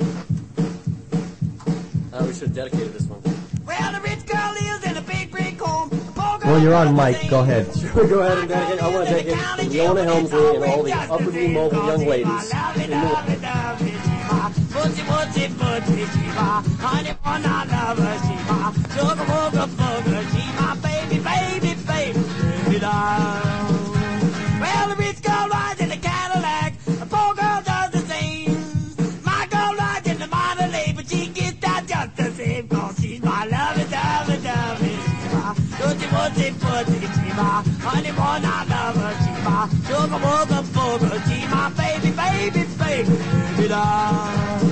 Uh, we should have dedicated this one. Well, the rich girl lives in a big brick home. The poor girl Well, you're on mic. Go ahead. Go ahead and dedicate. I want to dedicate to Leona Helmsley and all the upwardly mobile young ladies in New For Wootsy, wootsy, wootsy, she's my honey bun, I love her. She's my sugar, booger, booger. She's my baby, baby, baby, baby doll. Well, the rich girl rides in the Cadillac, the poor girl does the same. My girl rides in the Monterey, but she gets that just the same. Cause she's my lovey, dovey, dovey. She's my wootsy, wootsy, wootsy. She's my honey bun, I love her. She's my sugar, booger, booger. She's my baby, baby, baby, baby doll.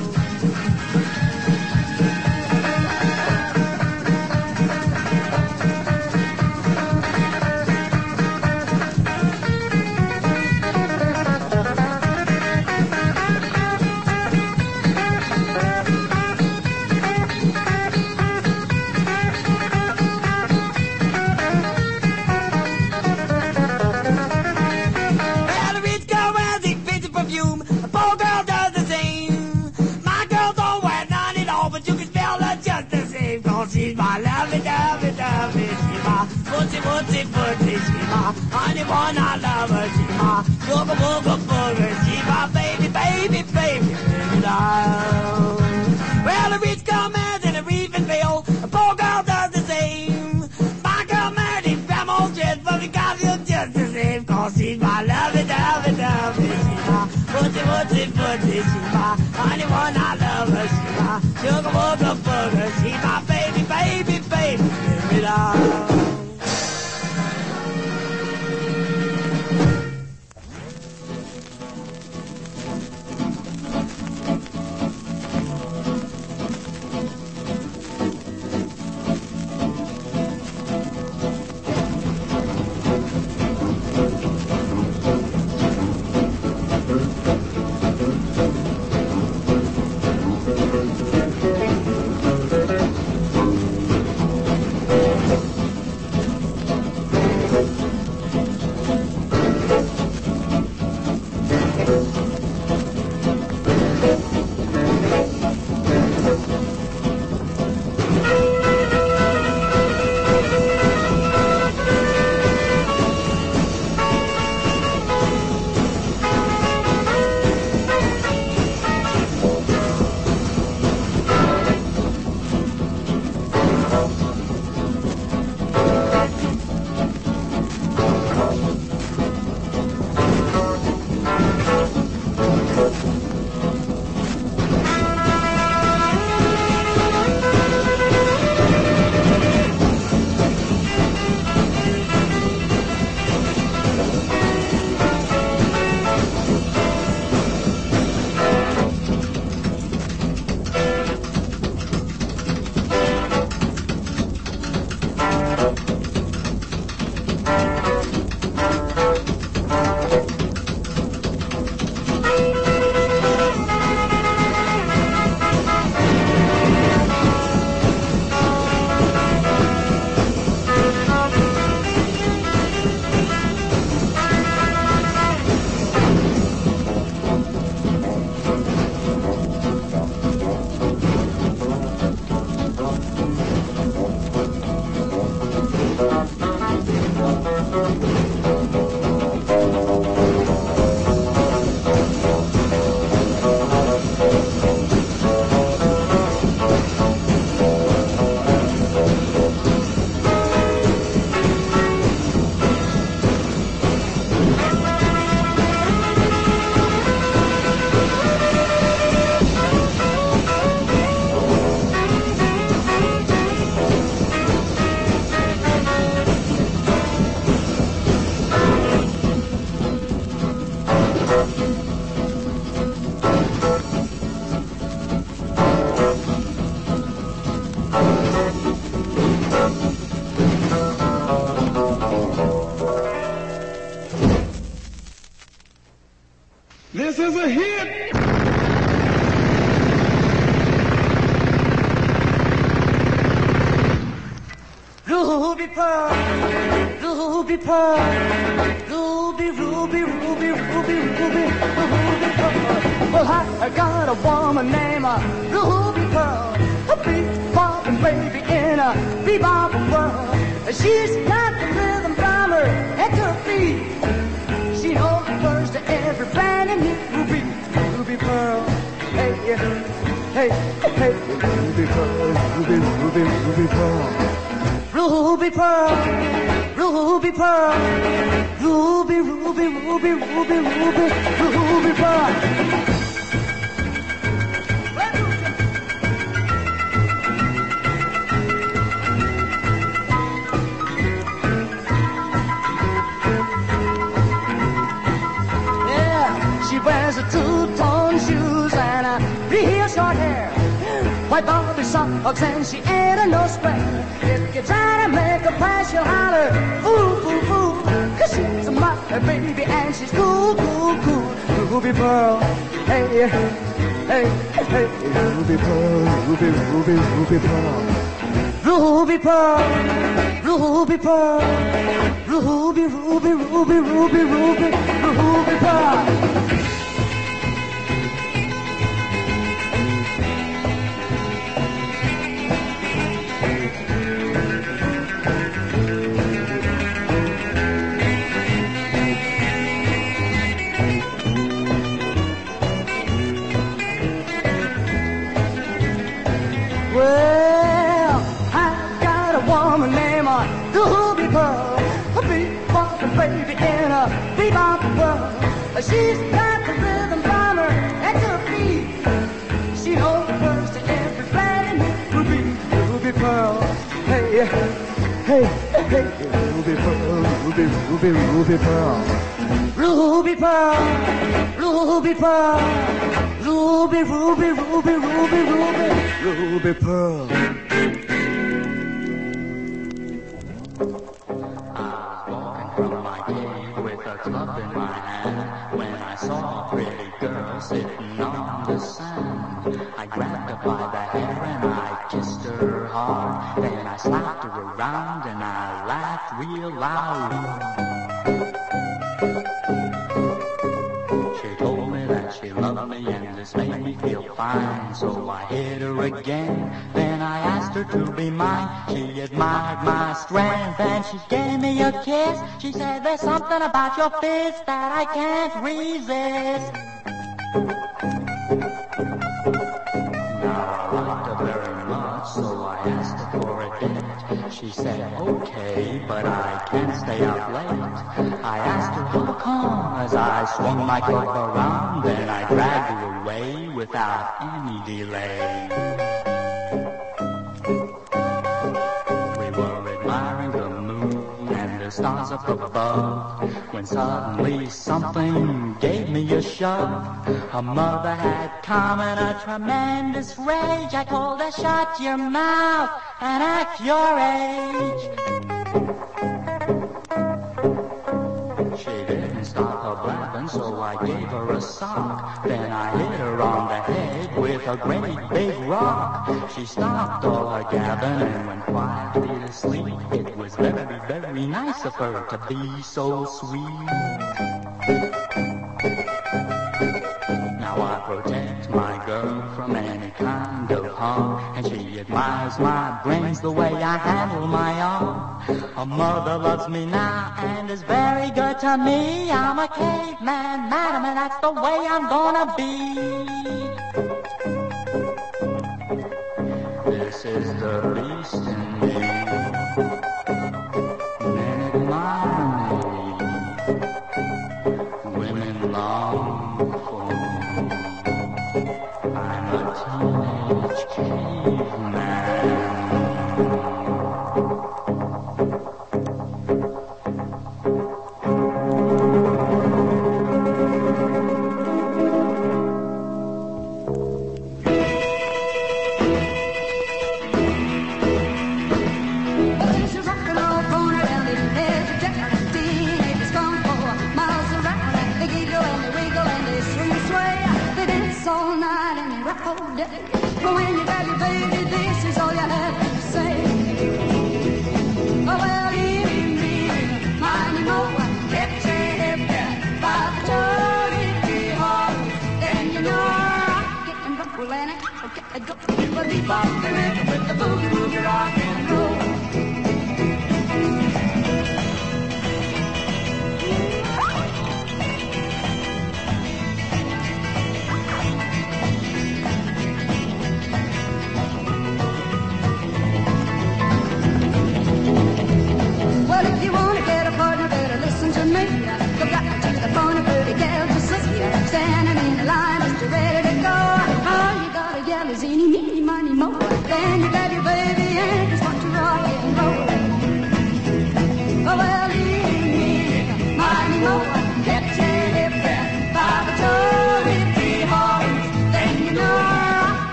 She's my lovey, dovey, dovey. She's my wootsy, wootsy, wootsy. She's my honey bun, I love her. She's my sugar, booger, booger. She's my baby, baby, baby, baby doll. Well, the rich girl marries in a Reevenville. The poor girl does the same. My girl married in grandma's dress, but we got you just the same. Cause she's my lovey, dovey, dovey. She's my wootsy, wootsy, wootsy. She's my honey bun, I love her. She's my sugar, booger, booger. She's my baby, baby, baby, baby doll. This is a hit. Ruby pearl, ruby pearl, ruby, ruby, ruby, ruby, ruby, ruby pearl. Well, I, I got a woman named uh, Ruby Pearl, a bebop baby in a bebop world. She's got the rhythm from her head to her feet. She knows the words to every brand new Ruby, Ruby Pearl. Hey, yeah. Ruby Pearl, Ruby, Ruby, Ruby Pearl. Ruby Pearl, Ruby Pearl, Ruby, Ruby, Ruby, Ruby, Ruby, Ruby Pearl. She wears a two-tone shoes and a real short hair, white Bobby socks, and she ain't a no square. If you try to make her pass, she'll holler, ooh, ooh, ooh, 'cause she's a mother baby and she's cool, cool, cool. Ruby Pearl, hey, hey, hey, Ruby Pearl, Ruby, Ruby, Ruby Pearl. Ruby Pearl, Ruby Pearl, Ruby, Ruby, Ruby, Ruby, Ruby, Ruby Pearl. Well, I've got a woman named Ruby Pearl, a bebop baby in a bebop world. She's got the rhythm from her head to her feet. She knows the words to every brand new Ruby, Ruby Pearl. Hey, hey, hey, Ruby Pearl, Ruby, Ruby, Ruby Pearl. Ruby Pearl, Ruby Pearl, Ruby, Ruby, Ruby, Ruby, Ruby, Ruby Pearl. Club in my hand when I saw a pretty girl sitting on the sand. I grabbed her by the hair and I kissed her hard. Then I slapped her around and I laughed real loud. She told me that she loved me and this made me feel fine. So I hit her again. Then I asked her to be mine. She admired my strength and she gave me a kiss. She said, there's something about your fist that I can't resist. Now I liked her very much, so I asked her for a date. She said, okay, but I can't stay up late. I asked her how come as I swung my club around. Then I dragged her away without any delay. Stars up above, when suddenly something gave me a shove. Her mother had come in a tremendous rage. I told her, shut your mouth and act your age. She didn't stop her blabbing, so I gave her a sock. Then I hit her on the head with a great big rock. She stopped all her gabbing and went quietly to sleep. It was very, very nice of her to be so sweet. Now I protect my girl from any kind of harm, and she admires my brains the way I handle my arm. Her mother loves me now and is very good to me. I'm a caveman, madam, and that's the way I'm gonna be. This is the beast in me. Men admire me. Women long for me. I'm a teenage caveman. But when you got your baby, this is all you have to say. Oh, well, you need money more. Get your hip by the dirty heart. Then you know I'm getting rough with Lenny. Okay, go. You will be bumping with the boogie woogie rock and roll.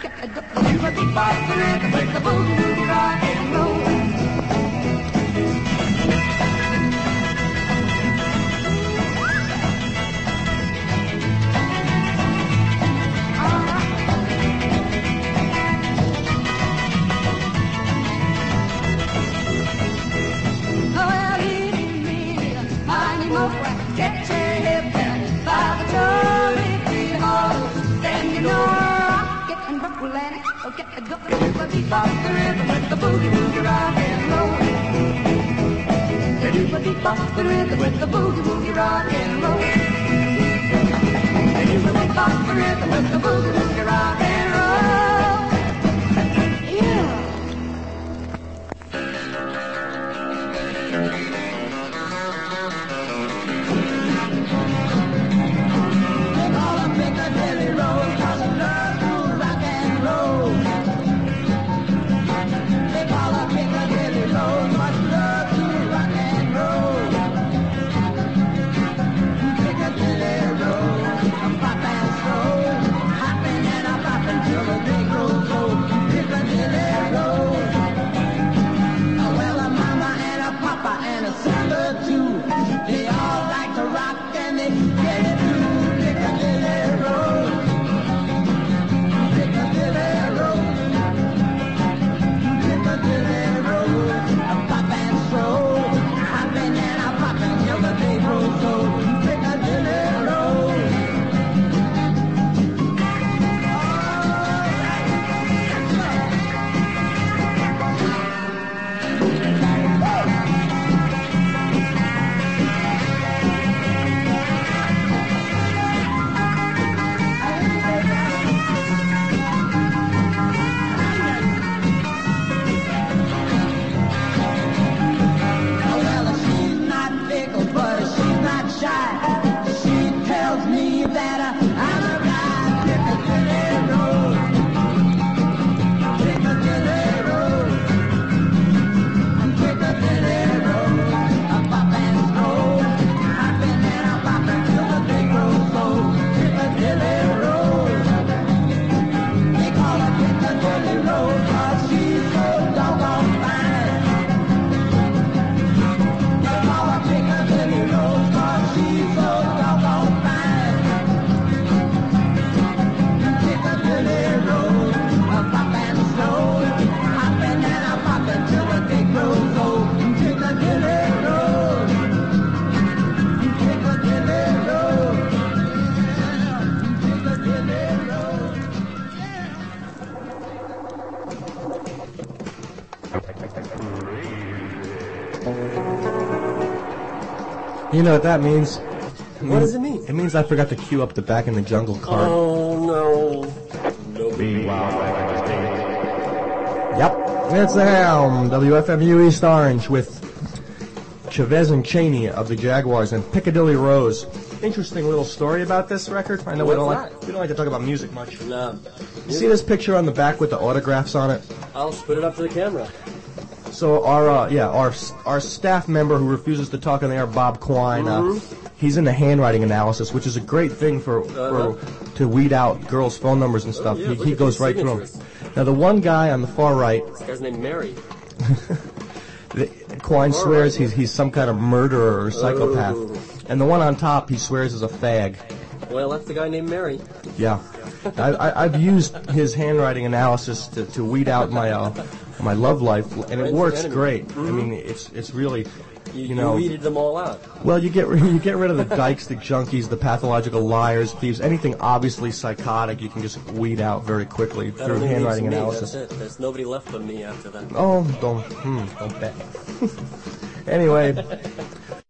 get the bebop, the rhythm with the boogie woogie rock and roll. Get your hip down by the Tory Tree Hall. Then you know rock it and roll and oh, get the go the bebop, the rhythm with the boogie woogie rock and roll. The bebop, the rhythm with the boogie woogie rock and roll. The bebop, the rhythm with the boogie woogie rock and roll. Yeah. You know what that means? It What means- does it mean? It means I forgot to queue up the Back in the Jungle card. Oh no. Meanwhile, back in the States. Yep, it's the Helm, W F M U East Orange with Chavez and Cheney of the Jaguars and Piccadilly Rose. Interesting little story about this record. I know we don't What's like we don't like to talk about music much. No. You see this picture on the back with the autographs on it? I'll spit it up to the camera. So our uh, yeah our our staff member who refuses to talk on the air, Bob Quine, uh, he's into handwriting analysis, which is a great thing for, Uh-huh. for to weed out girls' phone numbers and stuff. yeah, he look he at goes these right through them. signatures. Now the one guy on the far right, This guy's named Mary. the, Quine Far swears right. he's he's some kind of murderer or psychopath, Oh. and the one on top he swears is a fag. Well, that's the guy named Mary. Yeah, I, I, I've used his handwriting analysis to, to weed out my uh, my love life, and it Friends works and great. enemies. I mean, it's it's really, You, you know, you weeded them all out. well, you get you get rid of the dykes, the junkies, the pathological liars, thieves, anything obviously psychotic. You can just weed out very quickly That through only leaves handwriting me. analysis. That's it. There's nobody left but me after that. Oh, don't hmm, don't bet. Anyway,